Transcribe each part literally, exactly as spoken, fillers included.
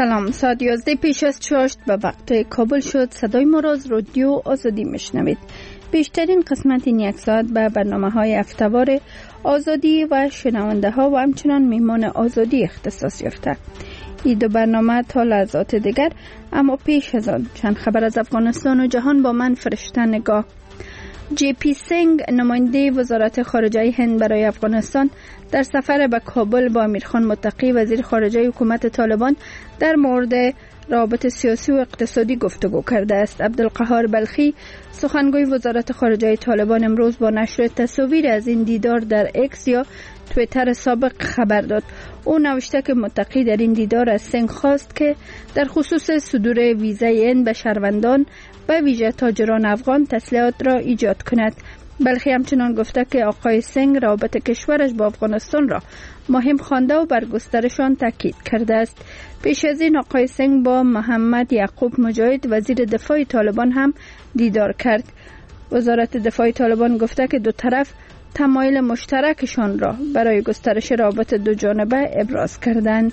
سلام، ساعت یازده پیش از چاشت به وقت کابل شد. صدای ما را از رادیو آزادی میشنوید. بیشترین قسمت این یک ساعت به برنامه های هفته‌وار آزادی و شنونده ها و همچنان میهمان آزادی اختصاص یافته. این دو برنامه تا لحظات دیگر، اما پیش از آن چند خبر از افغانستان و جهان با من فرشته نگاه. جی پی سینگ، نماینده وزارت خارجه هند برای افغانستان، در سفر به کابل با امیرخان متقی وزیر خارجه حکومت طالبان در مورد روابط سیاسی و اقتصادی گفتگو کرده است. عبدالقهار بلخی، سخنگوی وزارت خارجه طالبان، امروز با نشر تصاویر از این دیدار در اکس یا توییتر سابق خبر داد. او نوشته که متقی در این دیدار از سینگ خواست که در خصوص صدور ویزای هند به شهروندان به ویژه تاجران افغان تسلیحات را ایجاد کند. بلخی همچنان گفته که آقای سینگ روابط کشورش با افغانستان را مهم خوانده و بر گسترش آن تاکید کرده است. پیش از این آقای سینگ با محمد یعقوب مجاهد وزیر دفاع طالبان هم دیدار کرد. وزارت دفاع طالبان گفته که دو طرف تمایل مشترکشان را برای گسترش روابط دو جانبه ابراز کردند.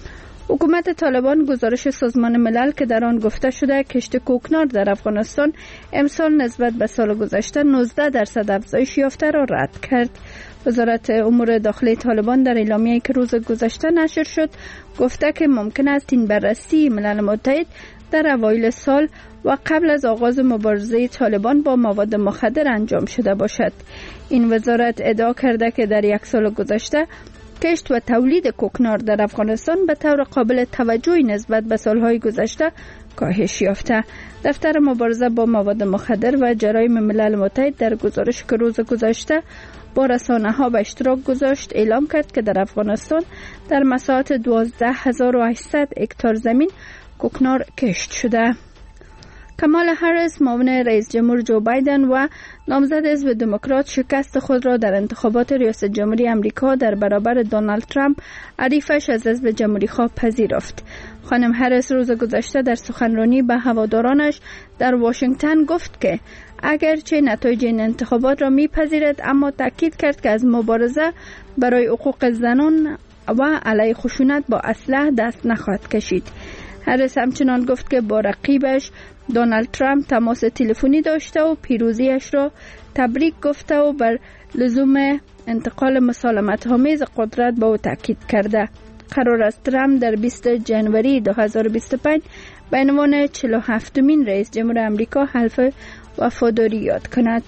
حکومت طالبان گزارش سازمان ملل که در آن گفته شده کشت کوکنار در افغانستان امسال نسبت به سال گذشته نوزده درصد افزایش یافته را رد کرد. وزارت امور داخلی طالبان در اعلامیه‌ای که روز گذشته نشر شد گفته که ممکن است این بررسی ملل متحد در اوایل سال و قبل از آغاز مبارزه طالبان با مواد مخدر انجام شده باشد. این وزارت ادعا کرده که در یک سال گذشته کشت و تولید کوکنار در افغانستان به طور قابل توجهی نسبت به سالهای گذشته کاهش یافته. دفتر مبارزه با مواد مخدر و جرایم ملل متحد در گزارش که روز گذشته با رسانه‌ها به اشتراک گذاشت اعلام کرد که در افغانستان در مساحت دوازده هزار و هشتصد هکتار زمین کوکنار کشت شده. کمالا هریس، معاون رئیس جمهور جو بایدن و نامزد حزب دموکرات، شکست خود را در انتخابات ریاست جمهوری آمریکا در برابر دونالد ترامپ حریفش از حزب جمهوری خواه پذیرفت. خانم هریس روز گذشته در سخنرانی به هوادارانش در واشنگتن گفت که اگرچه نتایج این انتخابات را میپذیرد، اما تاکید کرد که از مبارزه برای حقوق زنان و علیه خشونت با اسلحه دست نخواهد کشید. هریس همچنان گفت که با رقیبش دونالد ترامپ تماس تلفنی داشته و پیروزیش را تبریک گفته و بر لزوم انتقال مسالمت‌آمیز قدرت به او تاکید کرده. قرار است ترامپ در بیستم ژانویه دو هزار و بیست و پنج به عنوان چهل و هفتمین رئیس جمهور آمریکا حلف وفاداری یاد کند.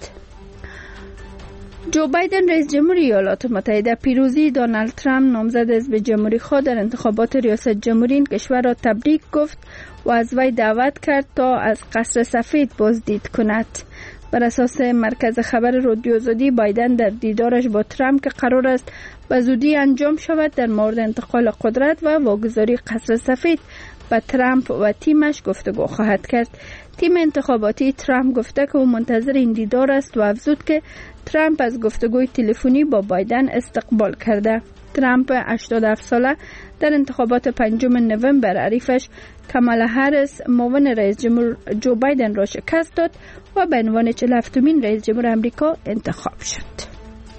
جو بایدن رئیس جمهور ایالات متحده پیروزی دونالد ترامپ نامزد حزب جمهوری خواه در انتخابات ریاست جمهوری این کشور را تبریک گفت و از وی دعوت کرد تا از قصر سفید بازدید کند. بر اساس مرکز خبر رادیو آزادی، بایدن در دیدارش با ترامپ که قرار است به زودی انجام شود در مورد انتقال قدرت و واگذاری قصر سفید با ترامپ و تیمش گفتگو خواهد کرد. تیم انتخاباتی ترامپ گفته که او منتظر این دیدار است و افزود که ترامپ از گفتگوی تلفنی با بایدن استقبال کرده. ترامپ هشتاد و هفت ساله در انتخابات پنجم نوامبر حریفش کمالا هریس، معاون رئیس جمهور جو بایدن را شکست داد و به عنوان چهل و هفتمین رئیس جمهور آمریکا انتخاب شد.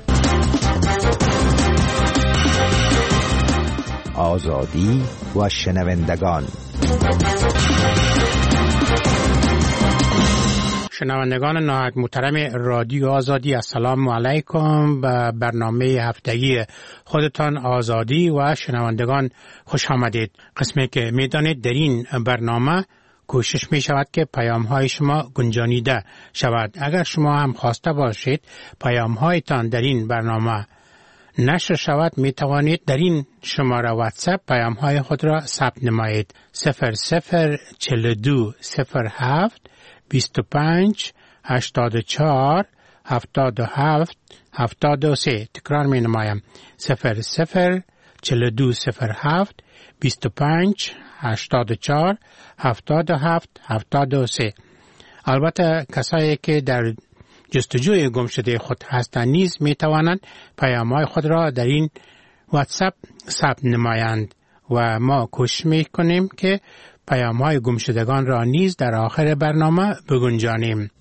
آزادی و شنوندگان. شنوندگان نهایت محترم رادیو آزادی، السلام علیکم. به برنامه هفتگی خودتان آزادی و شنوندگان خوش آمدید. قسمی که میدانید در این برنامه کوشش می شود که پیام های شما گنجانیده شود. اگر شما هم خواسته باشید پیام هایتان در این برنامه نشر شود، می توانید در این شماره واتساپ پیام های خود را ثبت نمایید. صفر صفر چهل و دو صفر هفت بیست و پنج هشتاد و چهار هفتاد و هفت هفتاد و سه. تکرار می نمایم. صفر صفر چهل و دو صفر هفت بیست و پنج هشتاد و چهار هفتاد و هفت هفتاد و سه. البته کسایی که در جستجوی گم شده خود هستند نیز می توانند پیام‌های خود را در این واتساپ ثبت نمایند و ما کوشش می کنیم که پیام‌های گم شدگان را نیز در آخر برنامه بگنجانیم.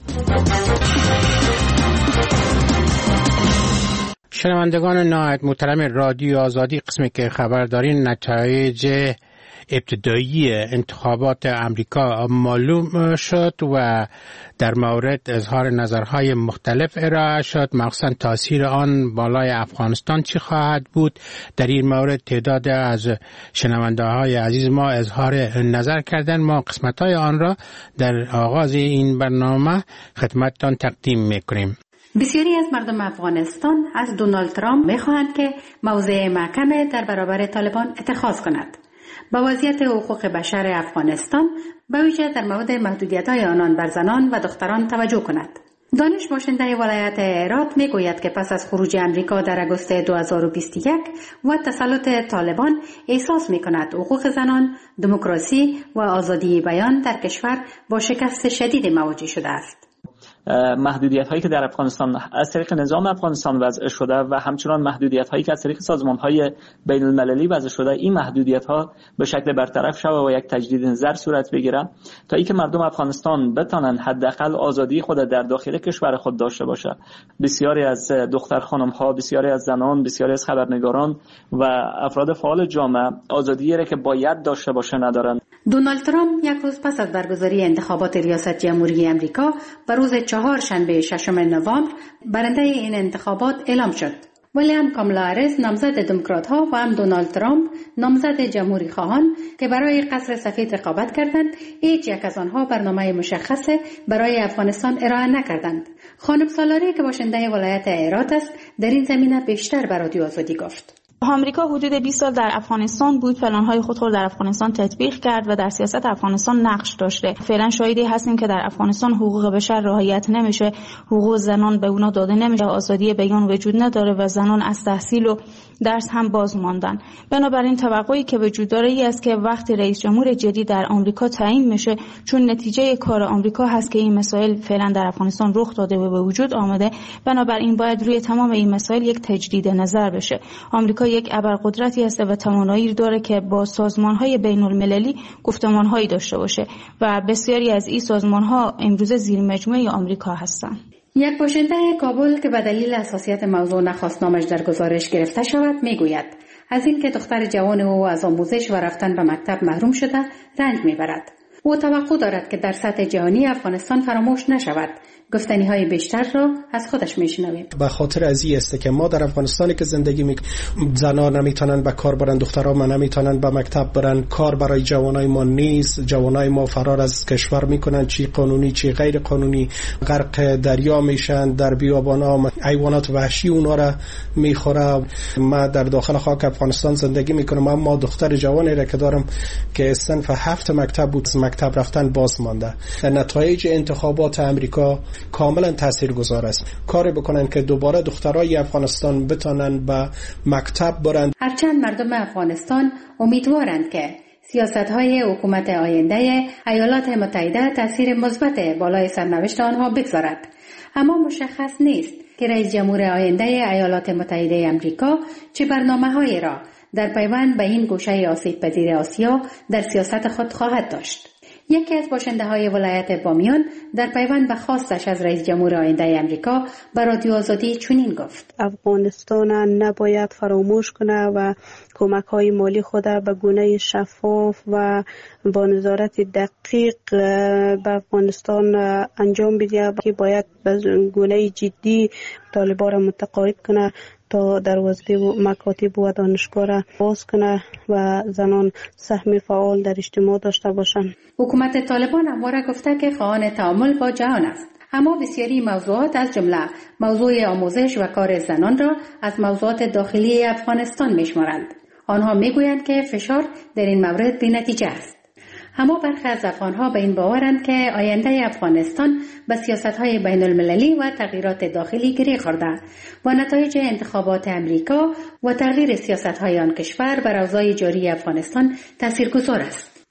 شنوندگان نهایت محترم رادیو آزادی، قسمی که خبر دارین نتایج ابتدایی انتخابات امریکا معلوم شد و در مورد اظهار نظرهای مختلف ارائه شد، مخصوصا تاثیر آن بالای افغانستان چی خواهد بود. در این مورد تعداد از شنونده های عزیز ما اظهار نظر کردن. ما قسمت های آن را در آغاز این برنامه خدمتتان تقدیم میکنیم. بسیاری از مردم افغانستان از دونالد ترامپ میخواهند که موضع محکم در برابر طالبان اتخاذ کند. با وضعیت حقوق بشر افغانستان به ویژه در مورد محدودیت‌های آنان بر زنان و دختران توجه کند. دانش باشنده ولایت هرات میگوید که پس از خروج امریکا در آگوست دو هزار و بیست و یک و تسلط طالبان احساس می‌کند حقوق زنان، دموکراسی و آزادی بیان در کشور با شکست شدید مواجه شده است. محدودیت هایی که در افغانستان از طریق نظام افغانستان وضع شده و همچنان محدودیت هایی که از طریق سازمان های بین المللی وضع شده، این محدودیت ها به شکل برطرف شود و یک تجدید نظر صورت بگیرد تا اینکه مردم افغانستان بتوانند حداقل آزادی خود در داخل کشور خود داشته باشند. بسیاری از دختر خانم ها، بسیاری از زنان، بسیاری از خبرنگاران و افراد فعال جامعه آزادی را که باید داشته باشه ندارند. دونالد ترامپ یک روز پس از برگزاری انتخابات ریاست جمهوری امریکا بر روز چهارشنبه ششم نوامبر برنده این انتخابات اعلام شد. ولی هم کامالا هریس نامزد دموکرات ها و هم دونالد ترامپ نامزد جمهوری خواهان که برای قصر سفید رقابت کردند، هیچ یک از آنها برنامه مشخص برای افغانستان ارائه نکردند. خانم سالاری که باشنده ولایت هرات است در این زمینه بیشتر به رادیو آزادی گفت. آمریکا حدود بیست سال در افغانستان بود، پلن‌های خود را در افغانستان تطبیق کرد و در سیاست افغانستان نقش داشته. فعلا شاهدی هستیم که در افغانستان حقوق بشر رعایت نمیشه، حقوق زنان به اونا داده نمیشه، آزادی بیان وجود نداره و زنان از تحصیل و درس هم باز ماندن. بنابراین توقعی که وجود داره ای است که وقتی رئیس جمهور جدید در آمریکا تعیین میشه، چون نتیجه کار آمریکا هست که این مسائل فعلا در افغانستان رخ داده و به وجود آمده، بنابراین باید روی تمام این مسائل یک تجدید نظر بشه. آمریکا یک ابرقدرتی است و توانایی داره که با سازمان‌های بین‌المللی گفتمان‌هایی داشته باشه و بسیاری از این سازمان‌ها امروز زیر مجموعه آمریکا هستند. یک باشنده کابل که به دلیل حساسیت موضوع نخواست نامش در گزارش گرفته شود میگوید از این که دختر جوان او از آموزش و رفتن به مکتب محروم شده رنج میبرد. او توقع دارد که در سطح جهانی افغانستان فراموش نشود. گفتنی های بیشتر را از خودش میشنویم. به خاطر از این است که ما در افغانستانی که زندگی می زنان نمیتونن به کار برن، دخترها ما نمیتونن به مکتب برن، کار برای جوانای ما نیست، جوانای ما فرار از کشور میکنن، چی قانونی چی غیر قانونی، غرق دریا میشن، در بیابانا حیوانات وحشی اونا را میخوره. ما در داخل خاک افغانستان زندگی میکنم، اما دختر جوانی را که دارم که صنف هفت مکتب بود، مکتب رفتن باز مانده. نتایج انتخابات امریکا کاملا تاثیرگذار است. کاری بکنن که دوباره دخترای افغانستان بتونن به مکتب برند. هرچند مردم افغانستان امیدوارند که سیاست‌های حکومت آینده ایالات متحده تاثیر مثبت بالای سرنوشت آنها بگذارد، اما مشخص نیست که رئیس جمهور آینده ایالات متحده آمریکا چه برنامه‌هایی را در پیوند به این گوشه آسیب پذیر آسیا در سیاست خود خواهد داشت. یکی از باشنده های ولایت بامیان در پیوند به خواستش از رئیس جمهور آینده امریکا به رادیو آزادی چنین گفت: افغانستان نباید فراموش کنه و کمک های مالی خود به گونه شفاف و با نظارت دقیق به افغانستان انجام بده، که باید به گونه جدی طالبان را متقاعد کنه تا دروازه مکاتب و دانشگاه را باز کنه و زنان سهم فعال در اجتماع داشته باشند. حکومت طالبان همواره گفته که خواهان تعامل با جهان است، اما بسیاری موضوعات از جمله موضوع آموزش و کار زنان را از موضوعات داخلی افغانستان میشمارند. آنها میگویند که فشار در این مورد بی‌نتیجه است. اما برخی از افغانها به این باورند که آینده افغانستان به سیاست‌های بین‌المللی و تغییرات داخلی گره خورده و نتایج انتخابات امریکا و تغییر سیاست‌های آن کشور بر اوضاع جاری افغانستان تاثیرگذار است.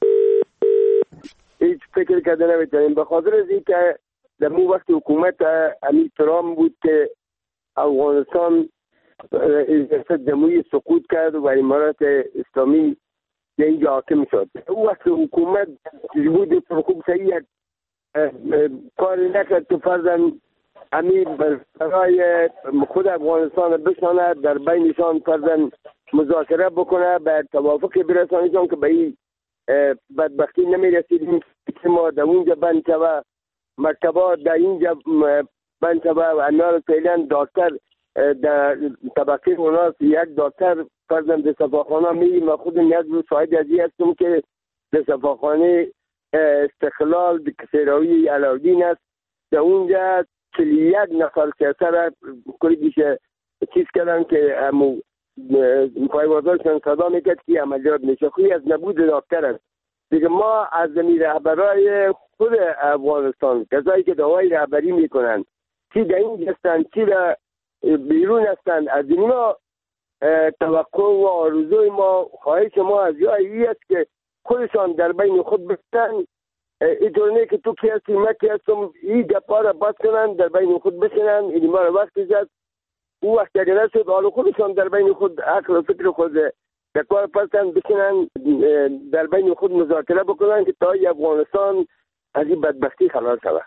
هیچ فکر کرده نمی‌تونیم، به خاطر از اینکه در اون وقت حکومت امیر ترامپ بود که افغانستان ریاست جمهوری سقوط کرد و امارات اسلامی اینجا حاکم شد. او وقت حکومت بود خوب صحیح کاری نکرد که فرضاً امیر برای خود افغانستان بشاند، در بینشان فرضاً مذاکره بکنه، به توافق برسانه، چون که به این بدبختی نمی رسیدیم که ما در اونجا بند شوه، مکتبا در اینجا بند شوه و انا فعلا دکتر در طبقه اونا یک دکتر فرزند به صفاخانه میریم و خود نیاز رو شاهد ازی هستم که به صفاخانه استقلال سراوی علاودین است. در اونجا چلی یک نفر کسر را کلی بیشه چیز کردن که امو پایوازاشون صدا میکرد که عملیات میشه. خوی از نبود دکتر است دیگه. ما از زمین رهبرای خود افغانستان کسایی که دوای رهبری میکنن چی در این هستن چی در بیرون هستن، از اینا توقع و آرزوی ما، خواهش ما از جایی است که خودشان در بین خود بشن. اینطور نه که تو کی هستی من کی هستم، این گپا را بس کنن در بین خود بشنن. این ما را وقتی زد او وقت اگر نشد حالا خودشان در بین خود عقل و فکر خود در کار پستن بشنن، در بین خود مذاکره بکنن که تا افغانستان از این بدبختی خلاص شود.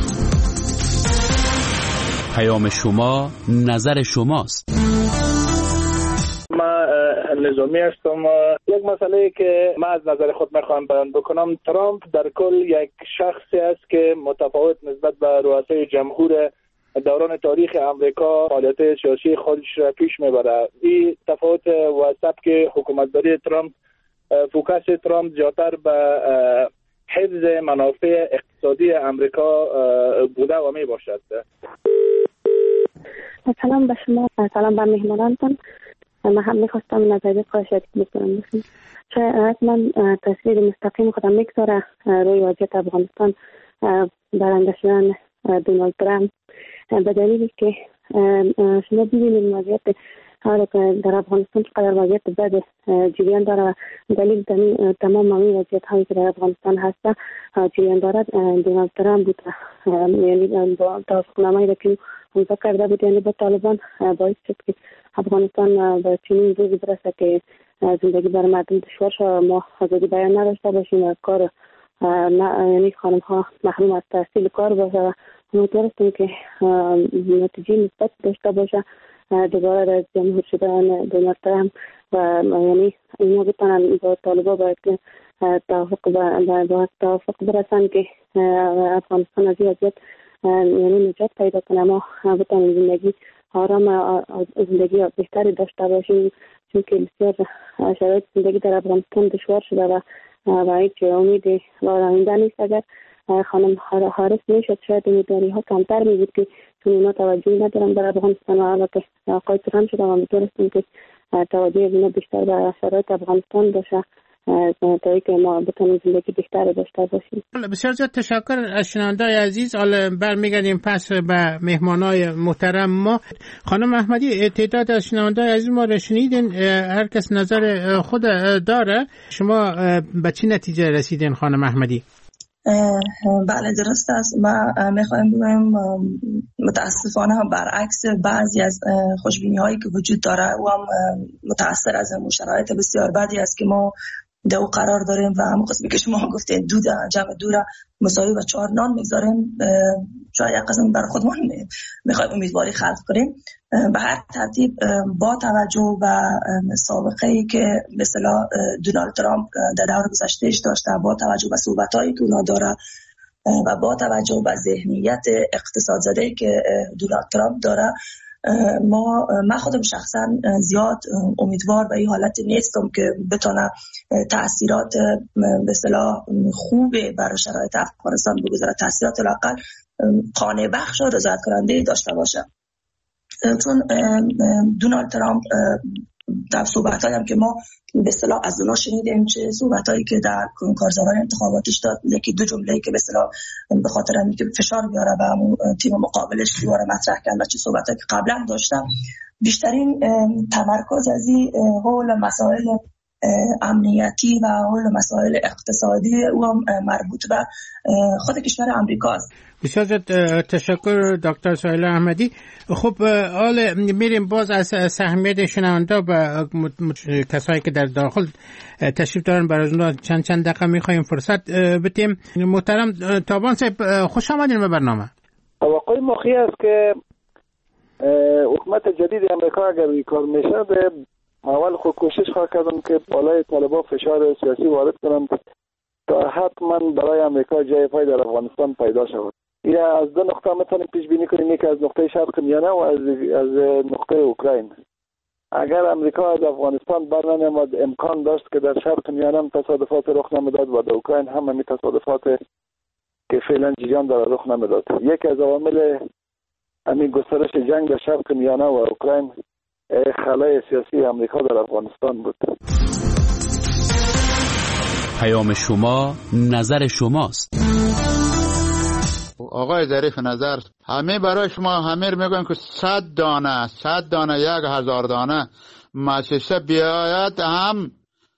پیام شما نظر شماست. ما نظامی هستم. یک مسئله که من از نظر خود میخوام بیان بکنم، ترامپ در کل یک شخصی است که متفاوت نسبت به رؤسای جمهور دوران تاریخ امریکا فعالیت سیاسی خودش را پیش میبره. این تفاوت و سبک حکومتداری ترامپ، فوکس ترامپ زیادتر به حفظ منافع اقتصادی امریکا بوده و می باشد. سلام به شما، سلام به مهمانانتان. من هم میخواستم نظریه خواهشاتی بکنم. شاید من تصویر مستقیم خودم میگذاره روی وضعیت افغانستان برنده شدن دونالد ترامپ، به دلیلی که شما ببینید وضعیت حالا که در افغانستان چقدر وضعیت بد جریان داره. دلیل تمام این وضعیت هایی که در افغانستان هست جریان داره دونالد ترامپ بود. یعنی با توافقنامه‌ای را که امضا کرده بود یعنی با طالبان باعث شد که افغانستان به چنین روزی برسه که زندگی برای مردم دشوار شد، ما آزادی بیان نداشته باشیم و کار یعنی خانم ها محروم از تحصیل کار باشه و امیدوار هستیم که نتیجه مثبت داشته باشه دوباره در جمهور شدن دونالد ترامپ و یعنی اینا بتونن با طالبا باید که توافق با توافق برسن که افغانستان از این وضعیت یعنی نجات پیدا کنه، ما بتونیم زندگی آرام زندگی بهتری داشته باشیم، چون که بسیار شرایط زندگی در افغانستان دشوار شده و و هیچ امید و آینده نیست. اگر خانم حارس میشد شاید امیدواری ها کمتر می بود که چون اینا توجهی ندارن در افغانستان و حالا که آقای ترامپ شده و میتونستیم که توجه اینا بیشتر به شرایط افغانستان باشه تا اینکه ما بتونیم زندگی بهتر داشته باشیم. بسیار زیاد تشکر از شنونده‌های عزیز. حالا برمیگردیم پس به مهمانای محترم ما. خانم احمدی، تعداد از شنونده‌های عزیز ما را شنیدین، هر کس نظر خود داره. شما به چه نتیجه رسیدین خانم احمدی؟ بله درست است. ما میخوایم بگویم متاسفانه برعکس بعضی از خوشبینی هایی که وجود داره و هم متاثر از شرایط بسیار بدی است که ما در او قرار داریم و همون قسمی که شما گفتین دو جمع دو را مساوی و چهار نان میگذاریم. شاید یک قسم بر خودمون میخوایم امیدواری خلق کنیم. به هر ترتیب با توجه به سابقه‌ای که به اصطلاح دونالد ترامپ در دور گذشتهش داشته، با توجه به صحبت‌هایی که اونا داره و با توجه به ذهنیت اقتصاد زده که دونالد ترامپ داره، ما من خودم شخصا زیاد امیدوار به این حالت نیستم که بتونه تأثیرات به اصطلاح خوب بر شرایط افغانستان بگذاره، تأثیرات لااقل قانع بخش و رضایت کننده داشته باشه. چون دونالد ترامپ در صحبت‌هایی هم که ما به اصطلاح از اونا شنیدیم، چه صحبت‌هایی که در کارزارهای انتخاباتش داد، یکی دو جمله‌ای که به اصطلاح به خاطر اینکه فشار بیاره و همون تیم مقابلش دوباره مطرح کرد و چه صحبت‌هایی که قبلا داشتم، بیشترین تمرکز از این حول مسائل امنیتی و حول مسائل اقتصادی و مربوط به خود کشور امریکا است. بسیار تشکر دکتر سهیلا احمدی. خب حالا میریم باز از سهمیت شنونده و کسایی که در داخل تشریف دارن برای اونها چند چند دقیقه میخوایم فرصت بدیم. محترم تابان صاحب، خوش آمدین به برنامه. توقع مخی است که حکومت جدید امریکا اگر این کار میشه به اول خود کوشش خواهد کردم که بالای طالبان فشار سیاسی وارد کنم تا حتما برای امریکا جای پای در افغانستان پیدا شود. یا از دو نقطه میتونیم پیش بینی کنیم، یکی از نقطه شرق میانه و از از نقطه اوکراین. اگر امریکا از افغانستان برنمیامد امکان داشت که در شرق میانه تصادفات رخ نمیداد و در اوکراین هم همین تصادفات که فعلا جریان داره رخ نمیداد. یکی از عوامل همین گسترش جنگ در شرق میانه و اوکراین خلای سیاسی امریکا در افغانستان بود. پیام شما نظر شماست. آقای ظریف نظر، همه برای شما همه میگن که صد دانه صد دانه یک هزار دانه مؤسسه بیاید هم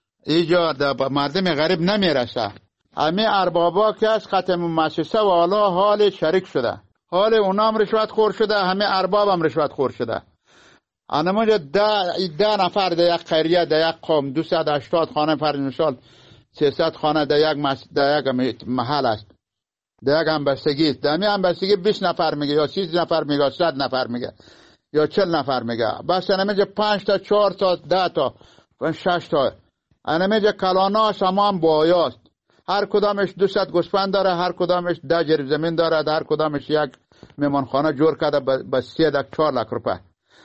ایجاد مردم غریب نمیرسه. همه اربابا که از ختم مؤسسه و حالا حال شریک شده، حال اونام رشوت خور شده، همه ارباب هم رشوت خور شده. انمونجا ده, ده نفر در یک قریه در یک قوم دویست و هشتاد خانه فرض مثال سیصد خانه در یک, مس... در یک محل است، در یک همبستگی است. در می همبستگی بیست نفر میگه یا سی نفر میگه صد نفر میگه یا چهل نفر میگه. بس انمونجا پنج تا چهار تا ده تا شش تا انمونجا کلاناش هم بایاست. هر کدامش دویست گوسفند داره، هر کدامش ده جریب زمین داره، هر کدامش یک میمانخانه جور کرده به سه دک چهار لک روپه.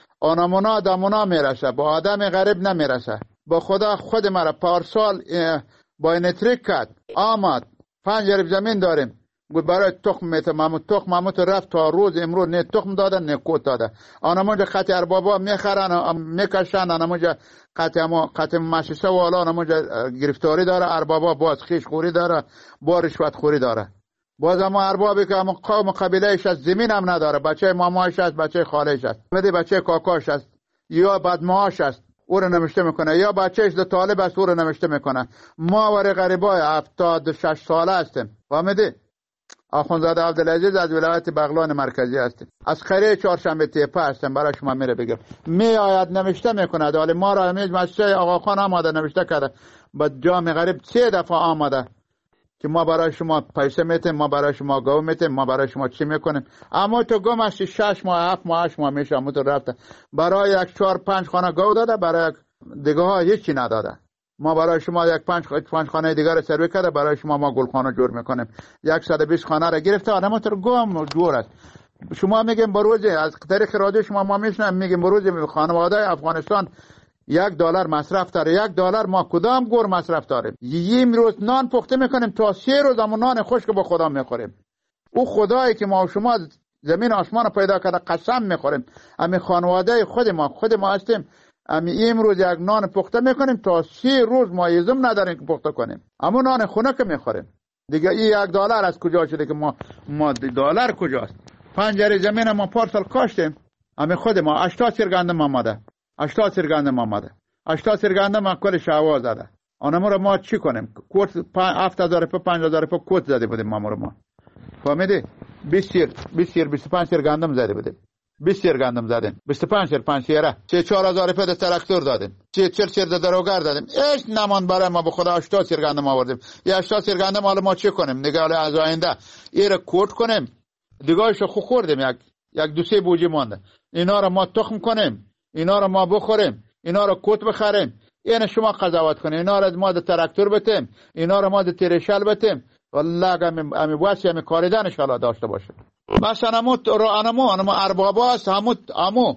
آنمونا دمونا میرسه، با آدم غریب نمیرسه. با خدا خود مرا پارسال با اینتریک کرد آمد پنج جریب زمین داریم بود برای تخم میته مامو تخم مامو تو رفت تا روز امروز نه تخم داده نه کوت داده. آنمونجا خط اربابا میخرن میکشن، آنمونجا خط ما خط مؤسسه و حالا آنمونجا گرفتاری داره، اربابا باز خیش خوری داره، با رشوت خوری داره. باز اما اربابی که اما قوم قبیلهش از زمین هم نداره، بچه مامایش است، بچه خالهش است، مدی بچه کاکاش است یا بدماش است او رو نمشته میکنه، یا بچهش ده طالب است او رو نمشته میکنه. ما ور غریبای هفتاد و شش ساله هستیم. فهمیدی؟ آخوندزاده عبدالعزیز از ولایت بغلان مرکزی هستیم، از قریه چهارشنبه تیپه هستیم. برای شما میره بگم می آید نمشته میکنه. حالا ما را همیشه مسجد آقا خان آماده نمشته کرده با جام غریب سه دفعه آمده که ما برای شما پیسه میتیم، ما برای شما گاو میتیم، ما برای شما چی میکنیم. اما تو گم هستی شش ماه هفت ماه هشت ماه میشه اما تو رفته برای یک چهار پنج خانه گاو داده، برای دیگه ها هیچی نداده. ما برای شما یک پنج پنج خانه دیگر سروی کرده، برای شما ما گلخانه جور میکنیم. صد و بیست خانه را گرفته آدم تو گم دور است. شما میگیم بروزه از طریق رادیو شما ما میشنم میگیم بروزه خانواده افغانستان یک دلار مصرف داره، یک دلار ما کدام گور مصرف داریم. یک روز نان پخته میکنیم تا سه روز همون نان خشک با خدا میخوریم. او خدایی که ما و شما زمین آسمان پیدا کرده قسم میخوریم. همین خانواده خود ما خود ما هستیم. همین امروز یک نان پخته میکنیم تا سه روز ما یزم نداریم که پخته کنیم. همون نان خنک میخوریم. دیگه این یک دلار از کجا شده که ما ما دلار کجاست؟ پنجره زمین ما پارسال کاشتیم. همین خود ما هشتاد سیر گندم آمده. هشتاد سیر گندم آمده. هشتاد سیر گندم ما کل شوا زده. آنمو رو ما چی کنیم؟ کوت هفت هزار روپیه پنج هزار روپیه کوت زده بودیم ما رو ما. فهمیدی؟ بیست سیر بیست سیر بیست و پنج سیر گندم زده بودیم. بیست سیر گندم زدیم. بیست و پنج سیر پنج سیره. سه چهار هزار روپیه تراکتور دادیم. سه چهار سیر دروگر دادیم. هیچ نمان برای ما به خدا هشتاد سیر گندم آوردیم. یا هشتاد سیر گندم حالا ما چی کنیم؟ دیگه حالا از آینده ایره کوت کنیم. دیگه‌شو خو خوردیم یک یک دو سه بوجی مونده. اینا رو ما تخم کنیم. اینا رو ما بخوریم، اینا رو کوت بخریم. یعنی شما قضاوت کنید اینا رو ما د تراکتور بتیم، اینا رو ما د تریشل بتیم. والله اگه امی واسی امی کاریدنش حالا داشته باشه. مثلا همو رو انمو انمو اربابا است، همو همو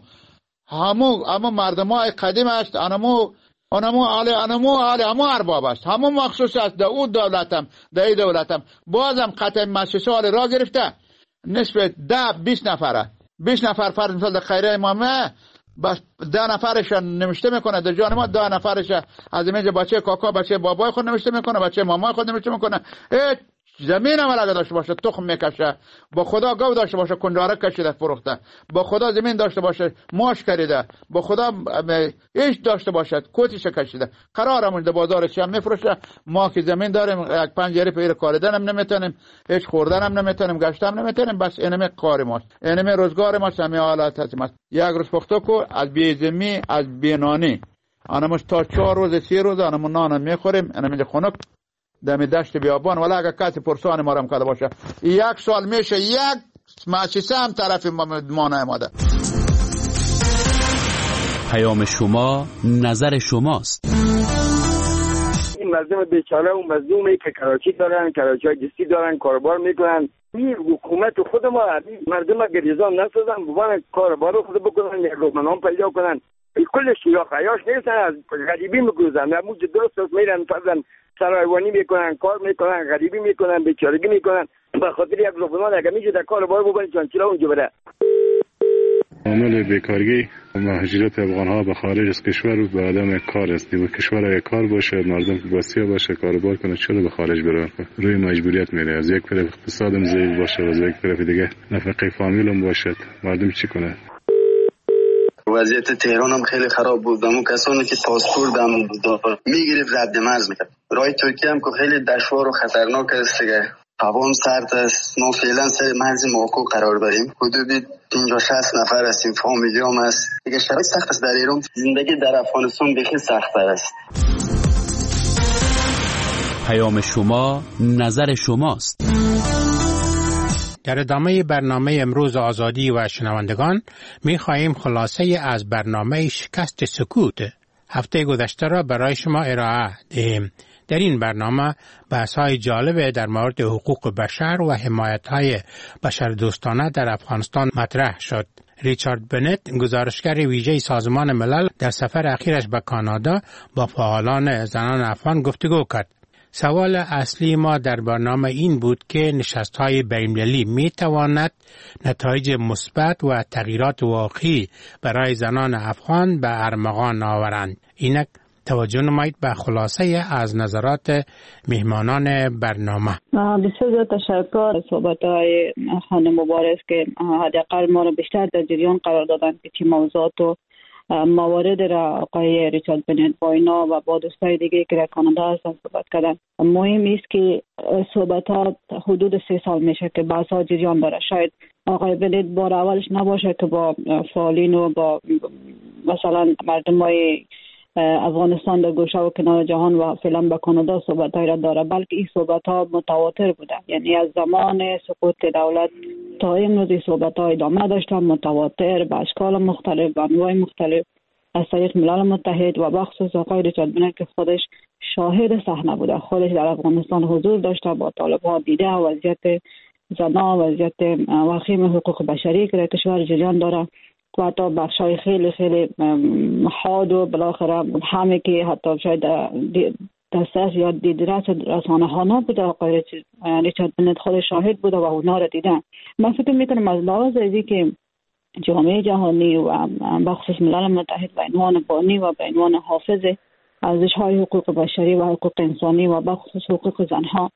همو همو مردمای قدیم است، انمو انمو علی انمو علی همو ارباب است، همو مخصوص است د او دولتم د ای دولتم. بازم قطع مؤسسه را گرفته نصف ده بیست نفره بیست نفر فرض مثال در خیره امامه بس ده نفرش نمیشته میکنه در جان ما، ده نفرش از اینجا بچه کاکا بچه بابای خود نمیشته میکنه، بچه مامای خود نمیشته میکنه. هیچ زمین هم اگه داشته باشه تخم میکشه، با خدا گاو داشته باشه کنجاره کشیده فروخته، با خدا زمین داشته باشه ماش کریده، با خدا هیچ داشته باشه کوتیش کشیده قرارمون در بازارش هم میفروشه. ما که زمین داریم یک پنجره پیر کاریدن هم نمیتونیم، هیچ خوردن هم نمیتونیم، گشت هم نمیتونیم. بس اینمه کار ماست، اینمه روزگار ماست، همه حالات هست. یک روز پخته کو از بیزمی از بینانی آنموش تا چهار روز سی روز آنمون نان میخوریم. اینمه خنک دم دشت بیابان. ولی اگه کسی پرسان ما رو کرده باشه یک سال میشه یک مؤسسه هم طرف ما نماده. پیام شما نظر شماست. این مردم بیچاره و مظلومی که کراچی دارن، کراچی های جستی دارن، کاربار میکنن، این حکومت خود ما مردم گریزان نسازن، بوان کاربار خود بکنن، یک رومنان پیدا کنن. کل شیراخ عیاش نیستن، از غریبی میگوزن، نموز درست است میرن فرزن سرایوانی میکنن، کار میکنن، غریبی میکنن، بیچارگی میکنن، به خاطر یک رومنان اگه میشه در کاربار بکنن چانچیلا اونجا بره. عامل بیکارگی و مهاجرت افغان‌ها به خارج از کشور و به عدم کار است. و کشور اگه کار باشه، مردم واسیا باشه، کاروبار کنه، چرا به خارج برن؟ روی مجبوریت میره. از یک طرف اقتصادم ضعیف باشه و از یک طرف دیگه نفقه فامیلم باشه، مردم چی کنه؟ وضعیت تهران هم خیلی خراب بود. اون کسانی که پاسپورت هم میگرفت رد مرز میکرد. راه ترکیه هم که خیلی دشوار و خطرناک است دیگه. هوا سرد است. ما فعلا سر مرز موقوف قرار داریم. حدود پنجاه شصت نفر هستیم، فامیلی هم است دیگه. شرایط سخت است در ایران. زندگی در افغانستان بخی سخت‌تر است. پیام شما نظر شماست. در ادامه برنامه امروز آزادی و شنوندگان می خواهیم خلاصه از برنامه شکست سکوت هفته گذشته را برای شما ارائه دهیم. در این برنامه بحث‌های جالب در مورد حقوق بشر و حمایت‌های بشردوستانه در افغانستان مطرح شد. ریچارد بنت، گزارشگر ویژه سازمان ملل، در سفر اخیرش به کانادا با فعالان زنان افغان گفتگو کرد. سوال اصلی ما در برنامه این بود که نشست‌های بین‌المللی می‌تواند نتایج مثبت و تغییرات واقعی برای زنان افغان به ارمغان آورند. اینک توجه نمایید به خلاصه از نظرات مهمانان برنامه. بسیار زیاد تشکر. صحبت‌های خانم مبارز که حداقل ما را بیشتر در جریان قرار دادن که چی موضوعات و موارد را آقای ریچارد بنت با اینا و با دوستای دیگه که در کانادا هستن صحبت کردن. مهم است که صحبتات حدود سه سال میشه که بحث‌ها جریان داره. شاید آقای بنت بار اولش نباشه که با فعالین و با مثلا مردمای افغانستان در گوشه و کنار جهان و فعلا به کانادا صحبت‌های را داره، بلکه این صحبت‌ها متواتر بوده. یعنی از زمان سقوط دولت تا امروز این صحبت‌ها ادامه داشته، متواتر به اشکال مختلف، به انواع مختلف، از طریق ملل متحد و بخصوص آقای ریچارد بنت که خودش شاهد صحنه بوده، خودش در افغانستان حضور داشته، با طالب‌ها دیده وضعیت زنان، وضعیت وخیم حقوق بشری که در کشور جریان داره و حتی بخشای خیلی خیلی حاد و بالاخره همه که حتی شاید دسترس یا دیدرس رسانه ها نبوده، آقای ریچارد بنت خود شاهد بوده و اونا را دیدن. من فکر میکنم از لحاظ ازی که جامعه جهانی و بخصوص ملل متحد به عنوان بانی و به عنوان حافظ ارزش های حقوق بشری و حقوق انسانی و بخصوص حقوق زنها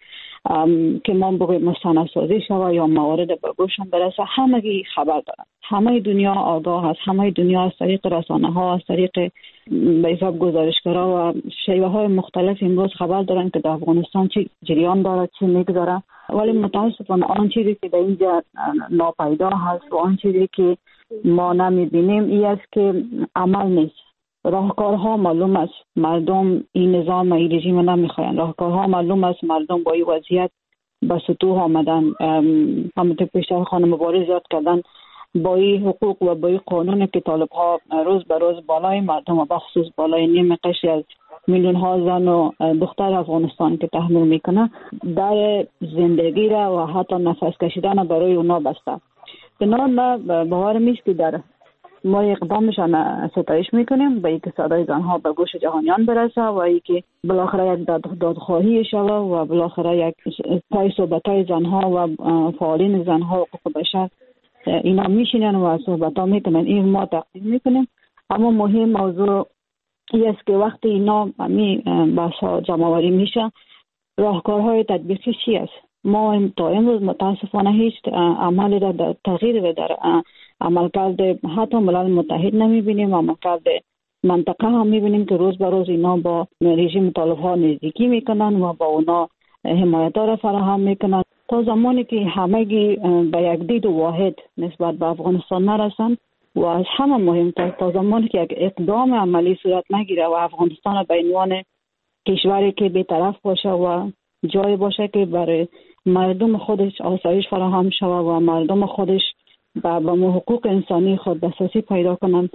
که ما بگویم مستندسازی شود یا موارد به گوشم برسه، همگی خبر دارن. همه دنیا آگاه هست، همه دنیا از طریق رسانه ها، از طریق به حساب گزارشگرها و شیوه های مختلف امروز خبر دارن که در افغانستان چی جریان داره، چی میگذره. ولی متاسفانه آن چیزی که در اینجا ناپیدا هست و آن چیزی که ما نمیبینیم این است که عمل نیست. راهکارها معلوم است، مردم این نظام و این رژیم نمیخواین. راهکارها معلوم است، مردم با این وضعیت به سطوح آمدن. همونطور پیشتر خانم مبارز یاد کردن، با این حقوق و با این قانون که طالب ها روز به روز بالای مردم و بخصوص بالای نیم قشری از میلیون ها زن و دختر افغانستان که تحمل میکنه، در زندگی را و حتی نفس کشیدن برای اونا بسته. بنابراین ما باور میست که در ما اقدامشان ستایش میکنیم به اینکه صدای زنها به گوش جهانیان برسه و اینکه بالاخره یک دادخواهی شود و بالاخره یک پای صحبتای زنها و فعالین زنها و حقوق بشر اینا میشینن و صحبت ها میکنن. این ما تقدیم میکنیم. اما مهم موضوع این است که وقتی اینا می بحث ها جمع آوری میشه، راهکارهای تطبیقی چی است؟ ما تا امروز متاسفانه هیچ عملی را در تغییر و در عملکرد حتی ملل متحد نمیبینیم. عملکرد منطقه هم میبینیم که روز به روز اینا با رژیم طالب ها نزدیکی میکنن و با اونا حمایت را فراهم میکنن تا زمانی که همگی به یک دید واحد نسبت به افغانستان نرسن و از همه مهمتر تا زمانی که یک اقدام عملی صورت نگیره و افغانستان به عنوان کشوری که بی‌طرف باشه و جای باشه که برای مردم خودش آسایش فراهم شود و مردم خودش با حقوق انسانی خود دسترسی پیدا کنن،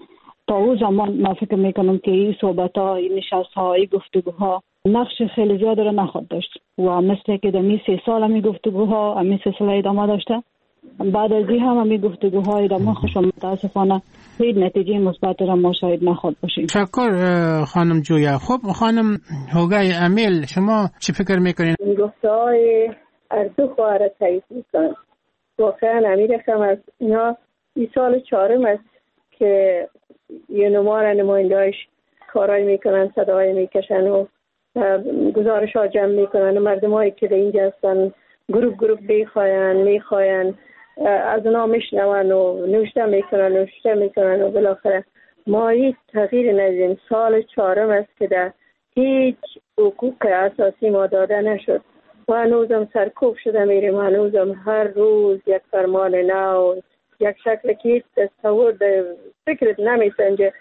تا اون زمان من فکر میکنم که این صحبت ها، این نشست ها، این گفتگوها نقش خیلی زیاد رو نخواد داشت و مثل که در می سه سال همی گفتگوها همی سلسله ادامه داشته. بعد از این هم همی گفتگوها ادامه خوش و متاسفانه هیچ نتیجه مثبت را ما شاید نخواد باشیم. شکر خانم جویا. خب خانم هوگای امیل، شما چی فکر میکنین؟ گفته های اردو خواهر تایید میکنم. واقعا امیر خم از اینا این سال چهارم است که یه نمار نمایندهایش کارای میکنن، صدای میکشن و گزارش ها جمع میکنن و مردم هایی که در اینجا هستن گروپ گروپ بیخواین میخواین از اونا میشنون و نوشته میکنن نوشته میکنن و بالاخره ما هیچ تغییر ندیدیم. سال چهارم است که در هیچ حقوق اساسی ما داده نشد و هنوزم سرکوب شده میریم. هنوزم هر روز یک فرمان نو، یک شکل که هیچ تصور فکرت نمیسنجه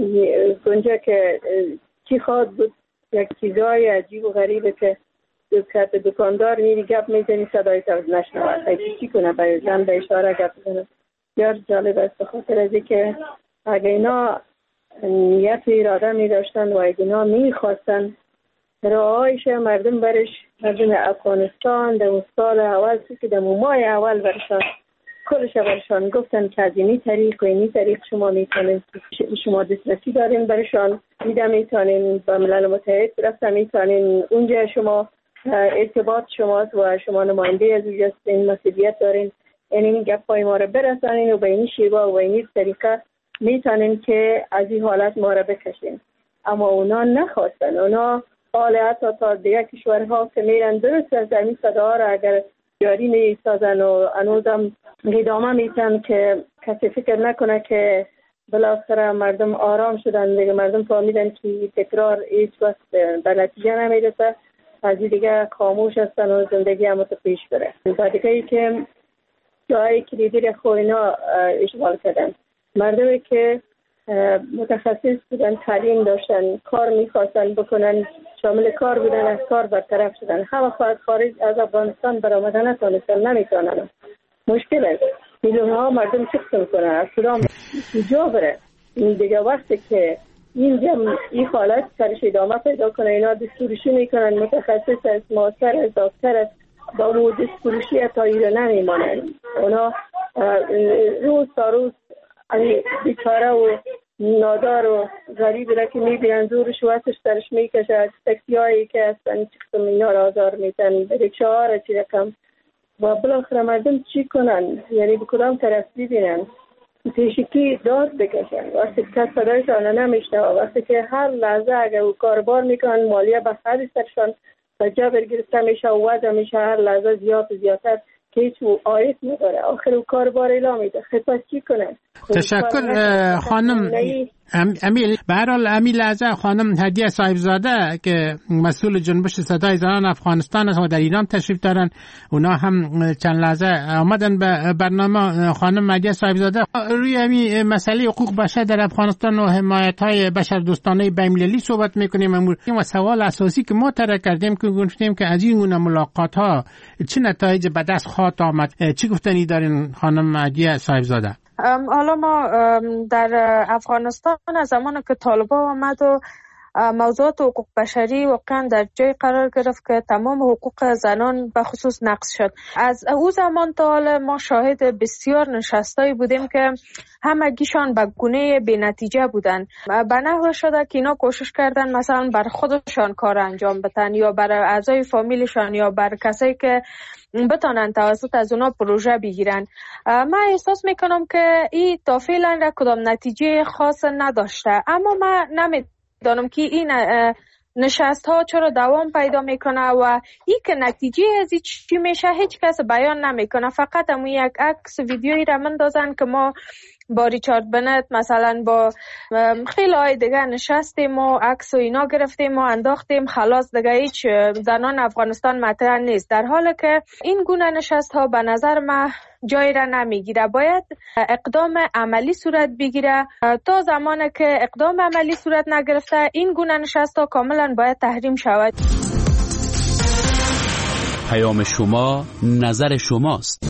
گنجه که چی خواد بود. یک چیزای عجیب و غریبه که به دکاندار میری گپ میزنی صدای تو نشنوه، خیلی چی کنه به زن به اشاره گپ بزنه. بسیار جالب است به خاطر از که اگه اینا نیت اراده می داشتن و اگه اینا می خواستن راهایش مردم برش، مردم افغانستان در اون سال اول که در ماه اول برشان کلش برشان گفتن که از اینی طریق و اینی طریق شما میتونین، شما دسترسی دارین برشان میده، میتونین با ملل متحد رفتن، میتونین اونجا شما ارتباط شماست و شما نماینده از اونجا هستین، مسئولیت دارین این این گپای ما رو برسانین و به این شیوه و این طریقه میتونین که از این حالت ما رو بکشین. اما اونا نخواستن. اونا حالت تا دیگه کشورها که میرن درست از این صدا را اگر جاری میسازن و انوزم ادامه میتن که کسی فکر نکنه که بالاخره مردم آرام شدن دیگه، مردم فهمیدن که تکرار هیچ وقت به نتیجه نمیرسه، از دیگه خاموش هستن و زندگی هم پیش بره. و دیگه ای که جایی کلیدی را خو اینا اشغال کردن، مردمی که متخصص بودن، تعلیم داشتن، کار میخواستن بکنن، شامل کار بودن، از کار برطرف شدن. همه خواهد خارج از افغانستان برآمدن نتونستن، نمیتونن. مشکل است. میلیون ها مردم چکس میکنن، از کدام کجا بره؟ این دیگه وقتی که اینجا این حالت سرش ادامه پیدا کنه، اینا دستورشی میکنن، متخصص از ماستر از دکتر است، با اون دستورشی تا ایره نمیمانن. اونا روز تا روز بیچاره و نادار و غریب را که میبینن زورش واسش درش میکشه، تاکسی هایی که هستن چکتم اینا را آزار میتن، رکشه ها را چی رقم و بالاخره مردم چی کنن؟ یعنی به کدام طرف ببینن؟ پیشکی داد بکشن. وقتی کس صدایش آنها نمیشنوه، وقتی که هر لحظه اگر او کاربار میکنن مالیه به خرج سرشان و جبر گرفته میشه و وضع میشه هر لحظه زیاد زیادتر که هیچ آیت نداره. آخر او کاربار اعلام میده، خب پس چی کنن؟ تشکر خانم امیل. به هر حال امیل لحظه خانم هدیه صاحبزاده که مسئول جنبش صدای زنان افغانستان است و در ایران تشریف دارن، اونا هم چند لحظه آمدن به برنامه. خانم هدیه صاحبزاده، روی همین مسئله حقوق بشر در افغانستان و حمایت های بشر دوستانه بین‌المللی صحبت میکنیم و سوال اساسی که ما طرح کردیم که گفتیم که از این گونه ملاقات ها چه نتایج به دست خواهد آمد، چی گفتنی دارین خانم هدیه صاحبزاده؟ حالا ما در افغانستان از زمان که طالبان آمد و موضوعات حقوق بشری واقعا در جای قرار گرفت که تمام حقوق زنان به خصوص نقض شد. از او زمان تا حالا ما شاهد بسیار نشستایی بودیم که همگیشان به گونه بی نتیجه بودن. به نحو شده که اینا کوشش کردن مثلا بر خودشان کار انجام بدن یا بر اعضای فامیلشان یا بر کسایی که بتانن توسط از اونا پروژه بگیرن. من احساس میکنم که این تا فعلا را کدام نتیجه خاص نداشته، اما من نمیدانم که این نشست ها چرا دوام پیدا میکنه و این که نتیجه از چی میشه هیچ کس بیان نمیکنه. فقط همون یک عکس ویدیویی را مندازن که ما با ریچارد بنت مثلا با خیلی های دیگه نشستیم و عکس و اینا گرفتیم و انداختیم، خلاص دیگه هیچ زنان افغانستان مطرح نیست، در حالی که این گونه نشست ها به نظر من جای را نمیگیره. باید اقدام عملی صورت بگیره. تا زمانی که اقدام عملی صورت نگرفته این گونه نشست ها کاملا باید تحریم شود. پیام شما نظر شماست.